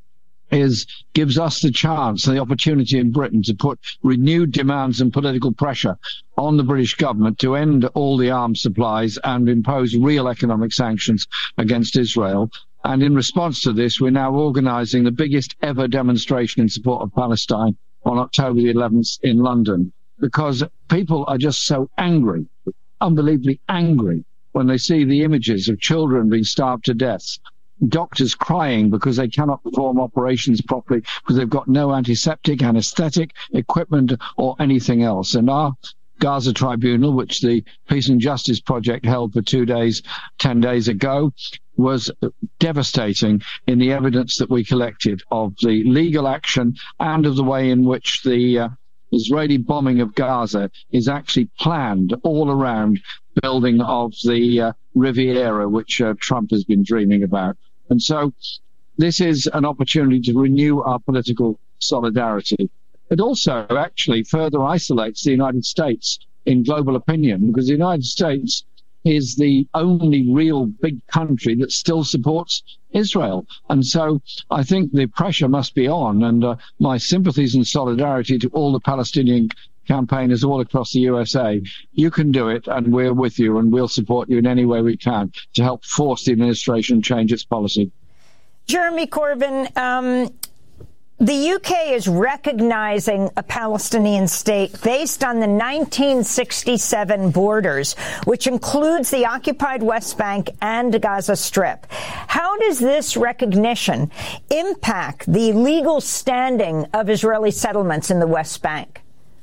is gives us the chance and the opportunity in Britain to put renewed demands and political pressure on the British government to end all the arms supplies and impose real economic sanctions against Israel. And in response to this, we're now organising the biggest ever demonstration in support of Palestine on October the eleventh in London, because people are just so angry, unbelievably angry, when they see the images of children being starved to death, doctors crying because they cannot perform operations properly because they've got no antiseptic, anesthetic, equipment or anything else. And our Gaza Tribunal, which the Peace and Justice Project held for two days, ten days ago, was devastating in the evidence that we collected of the legal action and of the way in which the uh, Israeli bombing of Gaza is actually planned all around building of the uh, Riviera, which uh, Trump has been dreaming about. And so this is an opportunity to renew our political solidarity. It also actually further isolates the United States in global opinion, because the United States is the only real big country that still supports Israel. And so I think the pressure must be on, and uh, my sympathies and solidarity to all the Palestinian campaigners all across the U S A. You can do it, and we're with you, and we'll support you in any way we can to help force the administration to change its policy. Jeremy Corbyn, um, the U K is recognizing a Palestinian state based on the nineteen sixty-seven borders, which includes the occupied West Bank and Gaza Strip. How does this recognition impact the legal standing of Israeli settlements in the West Bank?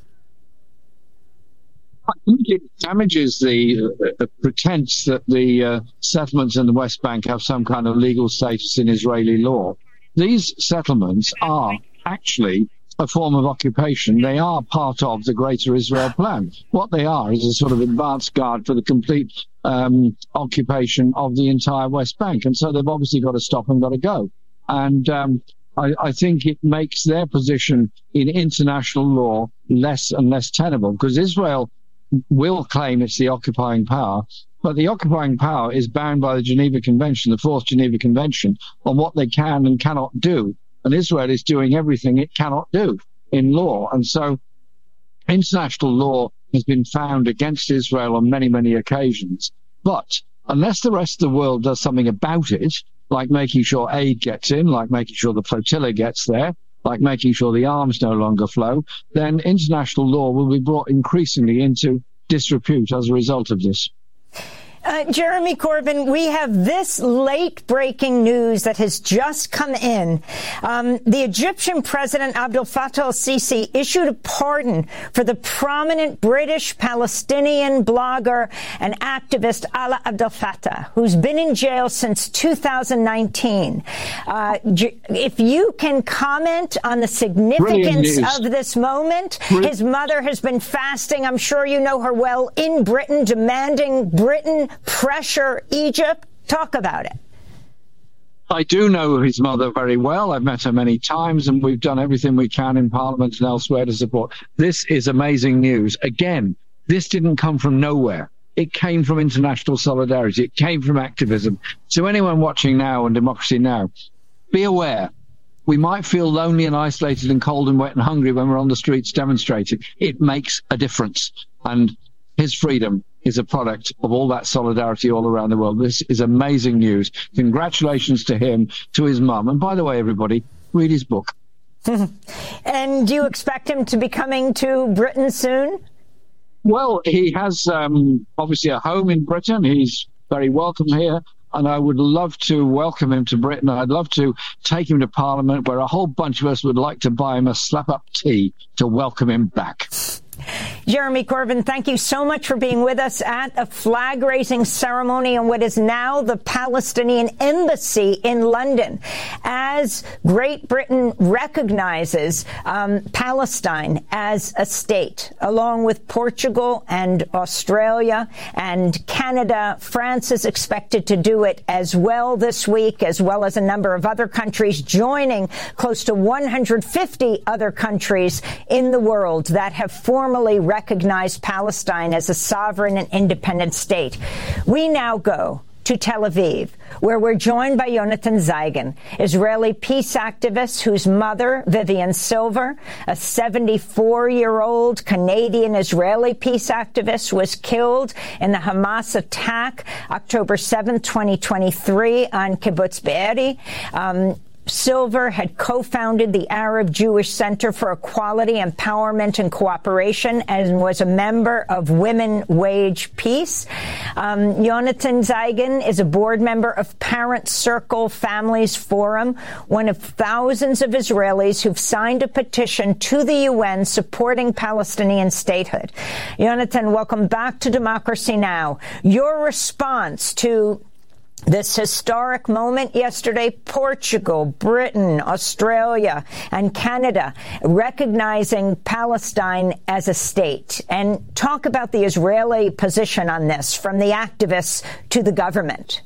I think it damages the, uh, the pretense that the uh, settlements in the West Bank have some kind of legal status in Israeli law. These settlements are actually a form of occupation. They are part of the Greater Israel Plan. What they are is a sort of advance guard for the complete um, occupation of the entire West Bank. And so they've obviously got to stop and got to go. And um, I, I think it makes their position in international law less and less tenable, because Israel will claim it's the occupying power, but the occupying power is bound by the Geneva Convention, the Fourth Geneva Convention, on what they can and cannot do. And Israel is doing everything it cannot do in law. And so international law has been found against Israel on many, many occasions. But unless the rest of the world does something about it, like making sure aid gets in, like making sure the flotilla gets there, like making sure the arms no longer flow, then international law will be brought increasingly into disrepute as a result of this. Uh, Jeremy Corbyn, we have this late breaking news that has just come in. Um, the Egyptian President Abdel Fattah al-Sisi issued a pardon for the prominent British Palestinian blogger and activist Alaa Abdel Fattah, who's been in jail since two thousand nineteen. Uh, if you can comment on the significance of this moment. Brilliant. His mother has been fasting, I'm sure you know her well, in Britain, demanding Britain pressure Egypt. Talk about it. I do know his mother very well. I've met her many times, and we've done everything we can in Parliament and elsewhere to support. This is amazing news. Again, this didn't come from nowhere. It came from international solidarity. It came from activism. So anyone watching now on Democracy Now!, be aware. We might feel lonely and isolated and cold and wet and hungry when we're on the streets demonstrating. It makes a difference. And his freedom is a product of all that solidarity all around the world. This is amazing news. Congratulations to him, to his mum. And by the way, everybody, read his book. And do you expect him to be coming to Britain soon? Well, he has um, obviously a home in Britain. He's very welcome here. And I would love to welcome him to Britain. I'd love to take him to Parliament, where a whole bunch of us would like to buy him a slap-up tea to welcome him back. Jeremy Corbyn, thank you so much for being with us at a flag-raising ceremony in what is now the Palestinian Embassy in London, as Great Britain recognizes um, Palestine as a state, along with Portugal and Australia and Canada. France is expected to do it as well this week, as well as a number of other countries, joining close to one hundred fifty other countries in the world that have formally recognized Palestine as a sovereign and independent state. We now go to Tel Aviv, where we're joined by Yonatan Zeigen, Israeli peace activist whose mother, Vivian Silver, a seventy-four-year-old Canadian-Israeli peace activist, was killed in the Hamas attack October seventh, twenty twenty-three on Kibbutz Be'eri. Um, Silver had co-founded the Arab Jewish Center for Equality, Empowerment, and Cooperation, and was a member of Women Wage Peace. Um, Yonatan Zeigen is a board member of Parent Circle Families Forum, one of thousands of Israelis who've signed a petition to the U N supporting Palestinian statehood. Yonatan, welcome back to Democracy Now! Your response to this historic moment yesterday: Portugal, Britain, Australia, and Canada recognizing Palestine as a state. And talk about the Israeli position on this, from the activists to the government.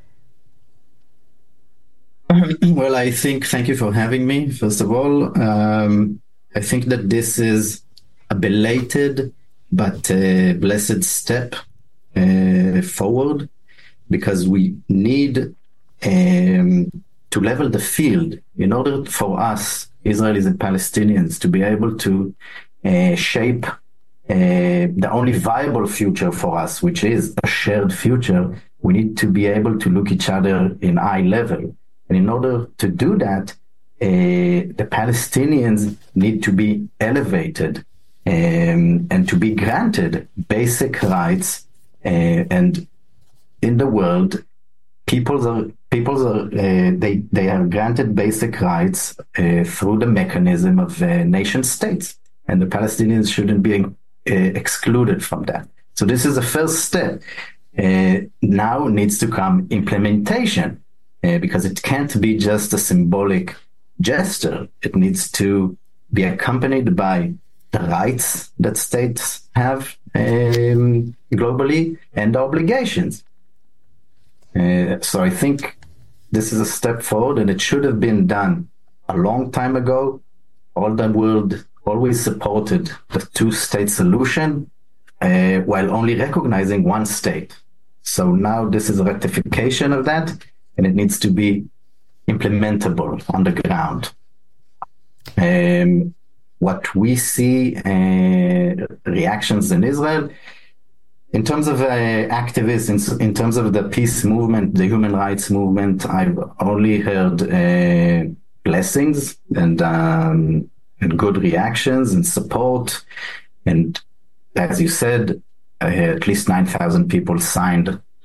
Well, I think, thank you for having me, first of all. Um, I think that this is a belated but uh, blessed step uh, forward, because we need um, to level the field in order for us, Israelis and Palestinians, to be able to uh, shape uh, the only viable future for us, which is a shared future. We need to be able to look each other in eye level. And in order to do that, uh, the Palestinians need to be elevated um, and to be granted basic rights uh, and in the world, peoples are peoples are uh, they they are granted basic rights uh, through the mechanism of uh, nation states, and the Palestinians shouldn't be uh, excluded from that. So this is a first step. Uh, now needs to come implementation, uh, because it can't be just a symbolic gesture. It needs to be accompanied by the rights that states have um, globally and the obligations. Uh, so I think this is a step forward, and it should have been done a long time ago. All the world always supported the two-state solution uh, while only recognizing one state. So now this is a rectification of that, and it needs to be implementable on the ground. Um, what we see, uh, reactions in Israel, in terms of uh, activists, in, in terms of the peace movement, the human rights movement, I've only heard uh, blessings and, um, and good reactions and support. And as you said, uh, at least nine thousand people signed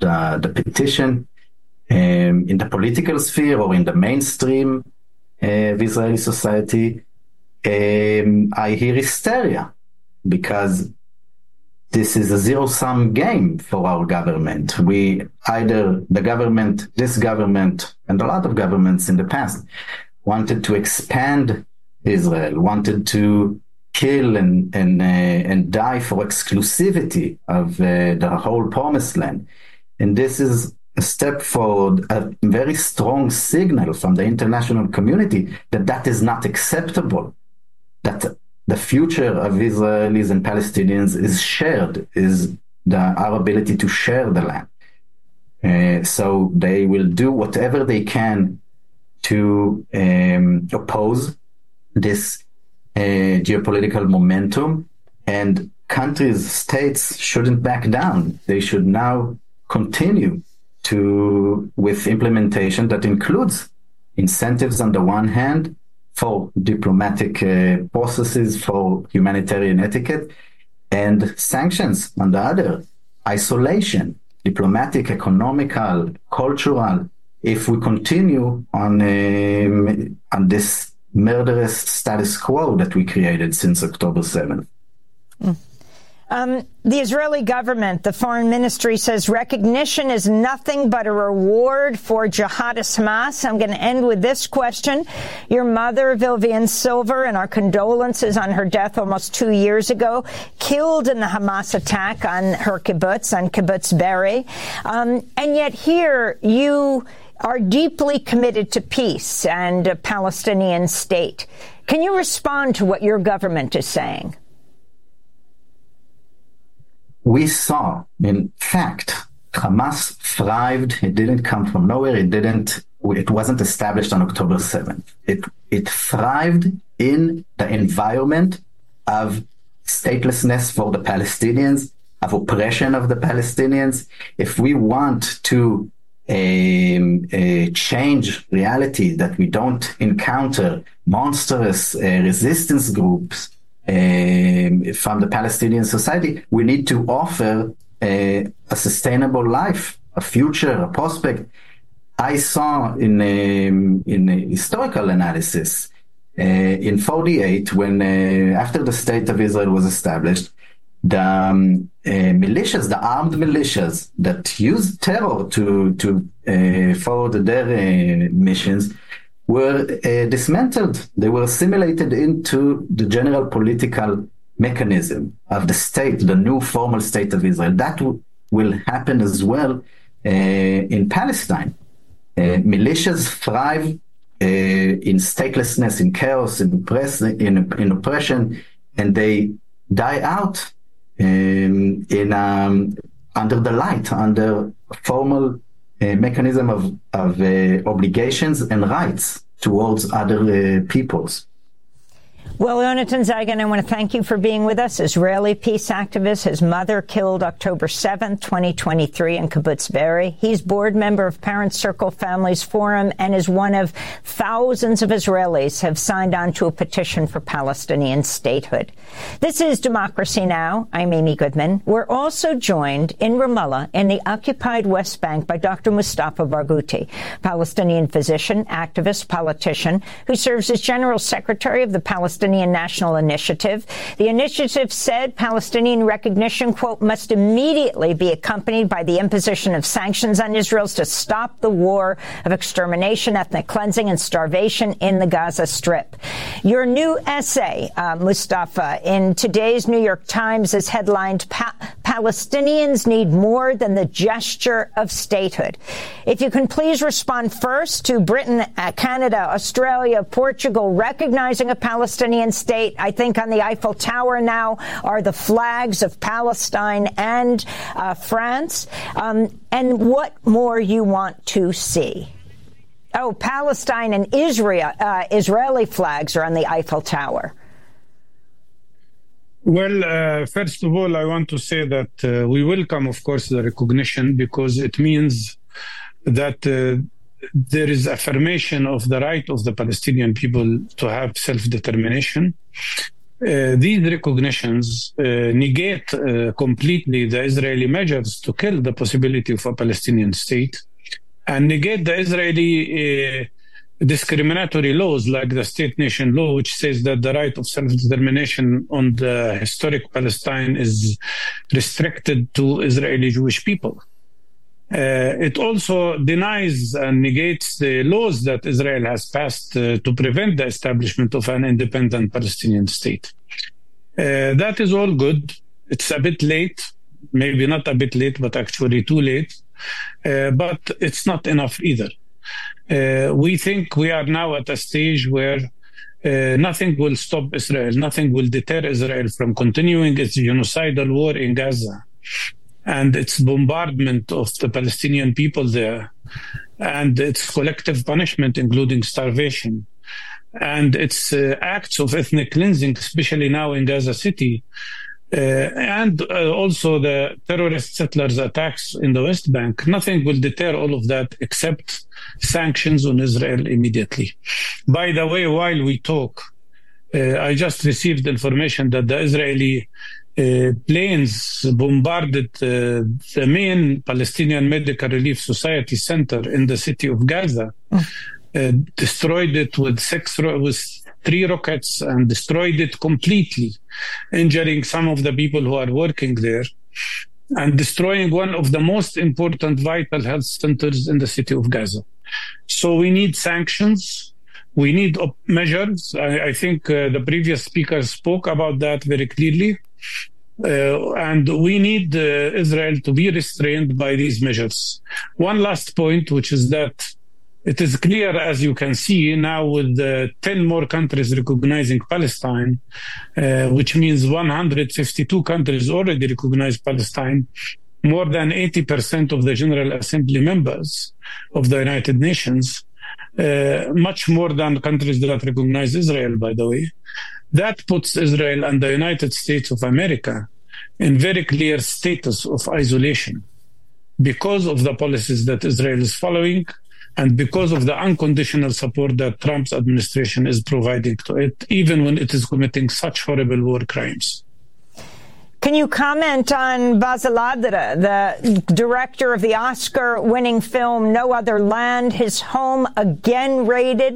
the, the petition um, in the political sphere or in the mainstream uh, of Israeli society, um, I hear hysteria because this is a zero-sum game for our government. We either the government, this government, and a lot of governments in the past wanted to expand Israel, wanted to kill and and uh, and die for exclusivity of uh, the whole promised land. And this is a step forward, a very strong signal from the international community that that is not acceptable, that the future of Israelis and Palestinians is shared, is the, our ability to share the land. Uh, so they will do whatever they can to um, oppose this uh, geopolitical momentum, and countries, states shouldn't back down. They should now continue to with implementation that includes incentives on the one hand for diplomatic uh, processes, for humanitarian etiquette, and sanctions on the other, isolation, diplomatic, economical, cultural. If we continue on um, on this murderous status quo that we created since October seventh. Mm. Um, the Israeli government, the foreign ministry, says recognition is nothing but a reward for jihadist Hamas. I'm going to end with this question. Your mother, Vivian Silver, and our condolences on her death almost two years ago, killed in the Hamas attack on her kibbutz, on Kibbutz Be'eri. Um, and yet here you are deeply committed to peace and a Palestinian state. Can you respond to what your government is saying? We saw, in fact, Hamas thrived. It didn't come from nowhere. It didn't. It wasn't established on October seventh. It it thrived in the environment of statelessness for the Palestinians, of oppression of the Palestinians. If we want to um, uh, change reality, that we don't encounter monstrous uh, resistance groups Um, from the Palestinian society, we need to offer a, a sustainable life, a future, a prospect. I saw in a, in a historical analysis uh, in forty-eight, when uh, after the state of Israel was established, the um, uh, militias, the armed militias that used terror to to uh, forward their uh, missions, were uh, dismantled. They were assimilated into the general political mechanism of the state, the new formal state of Israel. That w- will happen as well uh, in Palestine. Uh, militias thrive uh, in statelessness, in chaos, in, oppress- in, in oppression, and they die out um, in um, under the light, under formal a mechanism of, of uh, obligations and rights towards other uh, peoples. Well, Yonatan Zeigan, I want to thank you for being with us. Israeli peace activist. His mother killed October seventh, twenty twenty-three in Kibbutz Be'eri. He's board member of Parent Circle Families Forum and is one of thousands of Israelis have signed on to a petition for Palestinian statehood. This is Democracy Now! I'm Amy Goodman. We're also joined in Ramallah in the occupied West Bank by Doctor Mustafa Barghouti, Palestinian physician, activist, politician, who serves as General Secretary of the Palestinian National Initiative. The initiative said Palestinian recognition, quote, must immediately be accompanied by the imposition of sanctions on Israel to stop the war of extermination, ethnic cleansing, and starvation in the Gaza Strip. Your new essay, uh, Mustafa, in today's New York Times is headlined, pa- Palestinians need more than the gesture of statehood. If you can please respond first to Britain, uh, Canada, Australia, Portugal recognizing a Palestinian state. I think on the Eiffel Tower now are the flags of Palestine and uh, France. Um, and what more you want to see? Oh, Palestine and Israel, uh, Israeli flags are on the Eiffel Tower. Well, uh, first of all, I want to say that uh, we welcome, of course, the recognition, because it means that uh, there is affirmation of the right of the Palestinian people to have self-determination. Uh, these recognitions uh, negate uh, completely the Israeli measures to kill the possibility of a Palestinian state and negate the Israeli uh, discriminatory laws like the state nation law, which says that the right of self-determination on the historic Palestine is restricted to Israeli Jewish people. Uh, it also denies and negates the laws that Israel has passed uh, to prevent the establishment of an independent Palestinian state. Uh, that is all good. It's a bit late, maybe not a bit late, but actually too late. Uh, but it's not enough either. Uh, we think we are now at a stage where uh, nothing will stop Israel, nothing will deter Israel from continuing its genocidal war in Gaza and its bombardment of the Palestinian people there, and its collective punishment, including starvation, and its uh, acts of ethnic cleansing, especially now in Gaza City, uh, and uh, also the terrorist settlers' attacks in the West Bank. Nothing will deter all of that except sanctions on Israel immediately. By the way, while we talk, uh, I just received information that the Israeli Uh, planes bombarded uh, the main Palestinian Medical Relief Society center in the city of Gaza, uh, destroyed it with six ro- with three rockets and destroyed it completely, injuring some of the people who are working there and destroying one of the most important vital health centers in the city of Gaza. So we need sanctions. We need op- measures. I, I think uh, the previous speaker spoke about that very clearly. Uh, and we need uh, Israel to be restrained by these measures. One last point, which is that it is clear, as you can see now, with uh, ten more countries recognizing Palestine, uh, which means one hundred fifty-two countries already recognize Palestine, more than eighty percent of the General Assembly members of the United Nations, uh, much more than countries that recognize Israel, by the way. That puts Israel and the United States of America in very clear status of isolation because of the policies that Israel is following and because of the unconditional support that Trump's administration is providing to it, even when it is committing such horrible war crimes. Can you comment on Basaladra, the director of the Oscar-winning film No Other Land, his home again raided?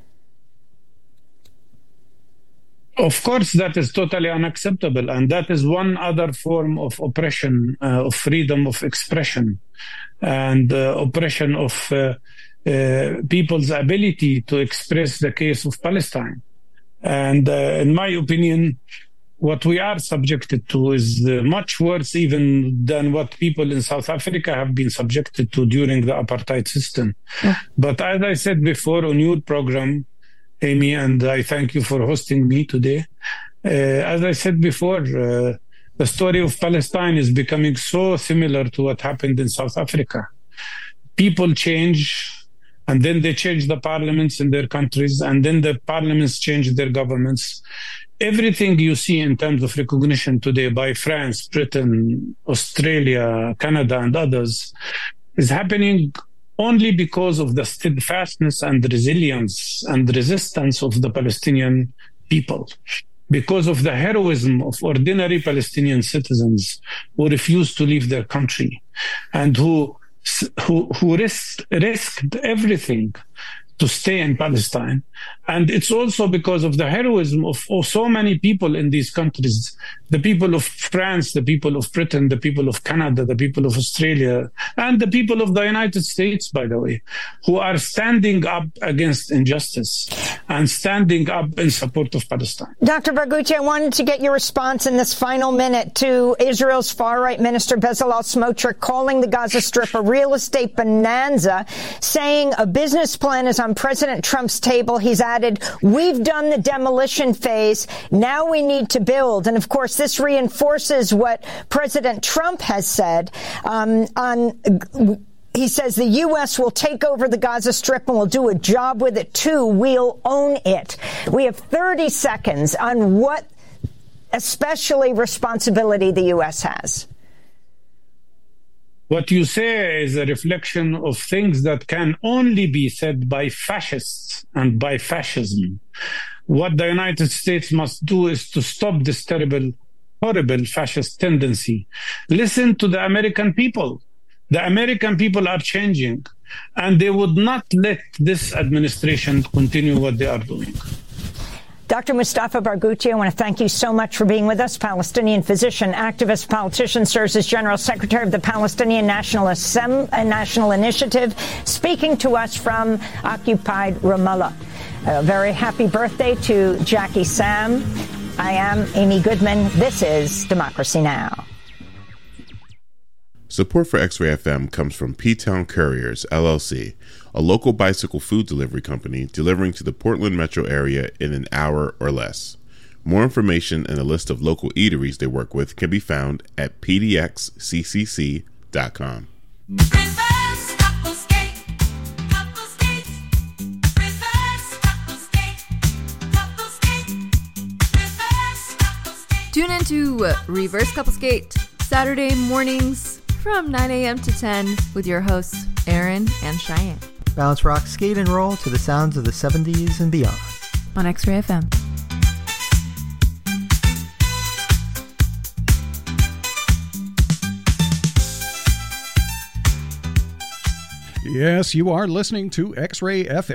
Of course, that is totally unacceptable. And that is one other form of oppression, uh, of freedom of expression and uh, oppression of uh, uh, people's ability to express the case of Palestine. And uh, in my opinion, what we are subjected to is uh, much worse even than what people in South Africa have been subjected to during the apartheid system. Yeah. But as I said before on your program, Amy, and I thank you for hosting me today. Uh, as I said before, uh, the story of Palestine is becoming so similar to what happened in South Africa. People change, and then they change the parliaments in their countries, and then the parliaments change their governments. Everything you see in terms of recognition today by France, Britain, Australia, Canada, and others is happening only because of the steadfastness and resilience and resistance of the Palestinian people, because of the heroism of ordinary Palestinian citizens who refused to leave their country and who who, who risked, risked everything to stay in Palestine. And it's also because of the heroism of, of so many people in these countries, the people of France, the people of Britain, the people of Canada, the people of Australia, and the people of the United States, by the way, who are standing up against injustice and standing up in support of Palestine. Doctor Barghouti, I wanted to get your response in this final minute to Israel's far-right minister Bezalel Smotrich calling the Gaza Strip a real estate bonanza, saying a business plan is on President Trump's table. He's added, we've done the demolition phase. Now we need to build. And of course, this reinforces what President Trump has said um, on he says the U S will take over the Gaza Strip and will do a job with it, too. We'll own it. We have thirty seconds on what especially responsibility the U S has. What you say is a reflection of things that can only be said by fascists and by fascism. What the United States must do is to stop this terrible, horrible fascist tendency. Listen to the American people. The American people are changing, and they would not let this administration continue what they are doing. Doctor Mustafa Barghouti, I want to thank you so much for being with us. Palestinian physician, activist, politician, serves as General Secretary of the Palestinian National Assembly, National Initiative, speaking to us from occupied Ramallah. A very happy birthday to Jackie Sam. I am Amy Goodman. This is Democracy Now! Support for X-Ray F M comes from P-Town Couriers, L L C, a local bicycle food delivery company delivering to the Portland metro area in an hour or less. More information and a list of local eateries they work with can be found at p d x c c c dot com. Tune into uh, Reverse Couple Skate Saturday mornings from nine a.m. to ten with your hosts, Aaron and Cheyenne. Balance rock, skate, and roll to the sounds of the seventies and beyond. On X-Ray F M. Yes, you are listening to X-Ray F M.